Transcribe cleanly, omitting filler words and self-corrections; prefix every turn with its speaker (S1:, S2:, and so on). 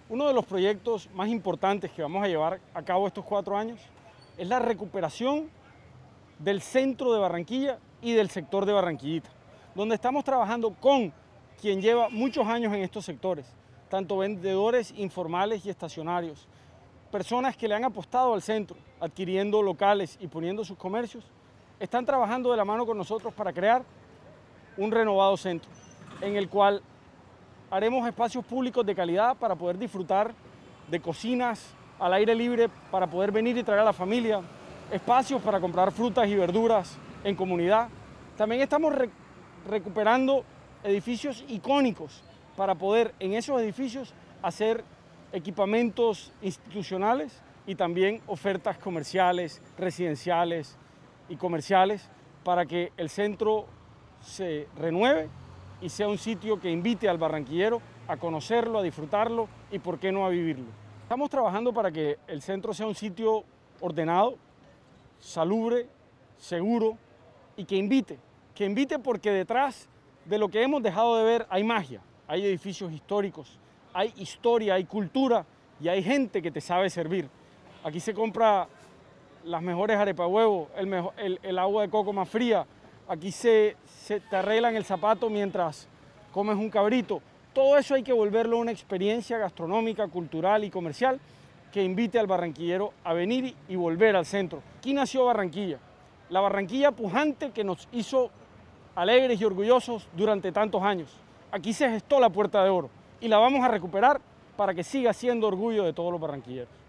S1: Uno de los proyectos más importantes que vamos a llevar a cabo estos 4 años es la recuperación del centro de Barranquilla y del sector de Barranquillita, donde estamos trabajando con quien lleva muchos años en estos sectores, tanto vendedores informales y estacionarios, personas que le han apostado al centro, adquiriendo locales y poniendo sus comercios, están trabajando de la mano con nosotros para crear un renovado centro, en el cual haremos espacios públicos de calidad para poder disfrutar de cocinas al aire libre, para poder venir y traer a la familia, espacios para comprar frutas y verduras en comunidad. También estamos recuperando edificios icónicos para poder en esos edificios hacer equipamientos institucionales y también ofertas comerciales, residenciales y comerciales para que el centro se renueve y sea un sitio que invite al barranquillero a conocerlo, a disfrutarlo y por qué no a vivirlo. Estamos trabajando para que el centro sea un sitio ordenado, salubre, seguro y que invite porque detrás de lo que hemos dejado de ver hay magia, hay edificios históricos, hay historia, hay cultura y hay gente que te sabe servir. Aquí se compra las mejores arepas de huevo, el agua de coco más fría, aquí te arreglan el zapato mientras comes un cabrito. Todo eso hay que volverlo una experiencia gastronómica, cultural y comercial que invite al barranquillero a venir y volver al centro. Aquí nació Barranquilla, la Barranquilla pujante que nos hizo alegres y orgullosos durante tantos años. Aquí se gestó la Puerta de Oro y la vamos a recuperar para que siga siendo orgullo de todos los barranquilleros.